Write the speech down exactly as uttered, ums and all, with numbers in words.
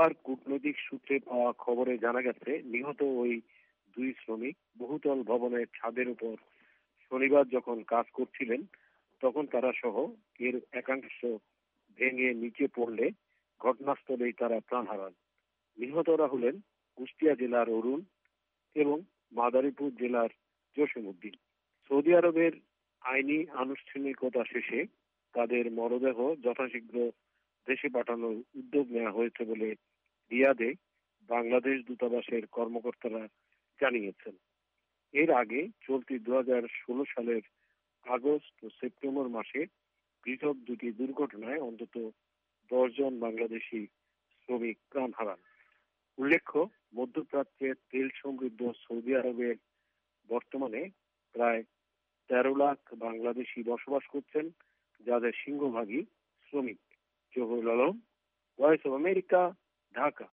সোমবার কূটনৈতিক সূত্রে পাওয়া খবরে জানা গেছে, নিহত ওই দুই শ্রমিক বহুতল ভবনের ছাদের উপর শনিবার যখন কাজ করছিলেন, তখন তারা সহ এর একাংশ ভেঙে নিচে পড়লে ঘটনাস্থলেই তারা প্রাণ হারান। নিহতরা হলেন কুষ্টিয়া জেলার অরুণ এবং মাদারীপুর জেলার জসিমউদ্দিন। সৌদি আরবের আইনি আনুষ্ঠানিকতা শেষে তাদের মরদেহ যথাশীঘ্র দেশে পাঠানোর উদ্যোগ নেওয়া হয়েছে বলে রিয়াদে বাংলাদেশ দূতাবাসের কর্মকর্তারা জানিয়েছেন। এর আগে চলতি দু হাজার ষোলো সালের আগস্ট ও সেপ্টেম্বর মাসে পৃথক দুটি দুর্ঘটনায় অন্তত দশ জন বাংলাদেশি শ্রমিক প্রাণ হারান। উল্লেখ্য, মধ্যপ্রাচ্যের তেল সমৃদ্ধ সৌদি আরবের বর্তমানে প্রায় তেরো লাখ বাংলাদেশি বসবাস করছেন, যাদের সিংহভাগই শ্রমিক। Zahurul Alam, Voice of America, Dhaka.